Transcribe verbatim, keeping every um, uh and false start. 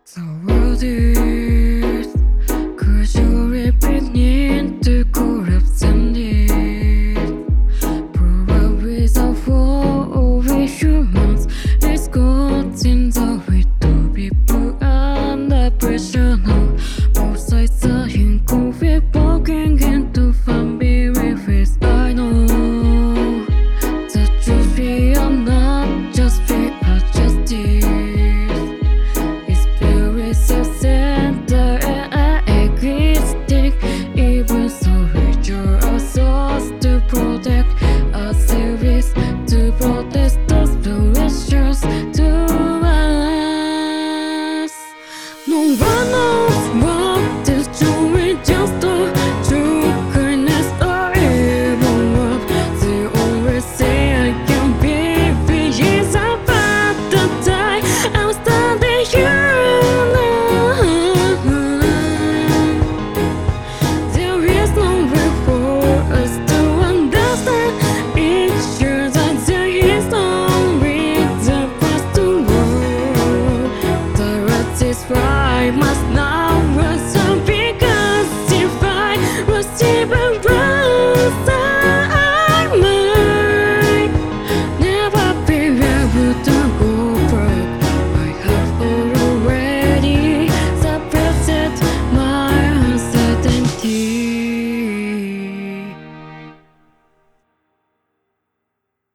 The world is gradually beginning to collapse and it probably the fall of humans is causing the way to be put under pressure now. Both sides are inconvenient into family face. I know that you feel not just fear justice. No one